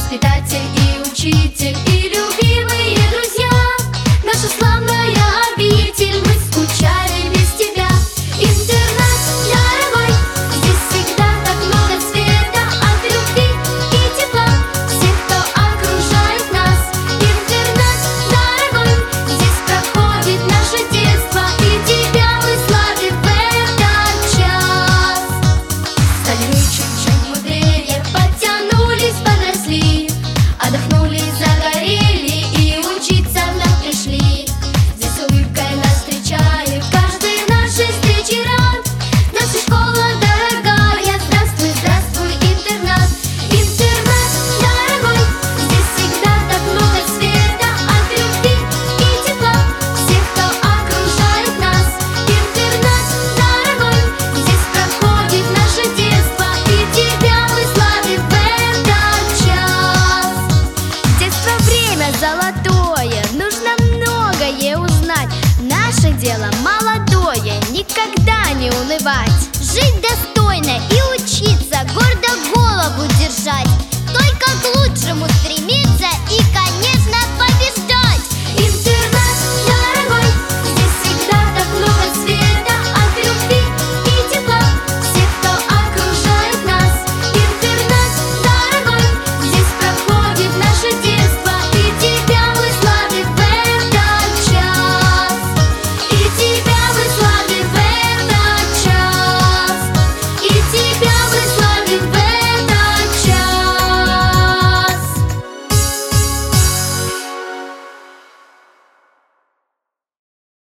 воспитатель и учитель, и любимые друзья. Наша славная обитель, мы скучали без тебя. Интернат, дорогой, здесь всегда так много света, от любви и тепла всех, кто окружает нас. Интернат, дорогой, здесь проходит наше детство, и тебя мы славим в этот час. Стали мы чуть-чуть мудрее, подтянулись, подросли, отдохнули, загорели и учиться вновь пришли. Здесь с улыбкой нас встречает каждый в нашей встрече рад. Наша школа дорогая, здравствуй, здравствуй, интернат. Интернат, дорогой, здесь всегда так много света, от любви и тепла всех, кто окружает нас. Интернат, дорогой, здесь проходит наше детство, и тебя мы славим в этот час. Детство — время золотое, нужно многое узнать. Наше дело молодое, никогда не унывать. Жить достойно и учиться, гордо голову держать.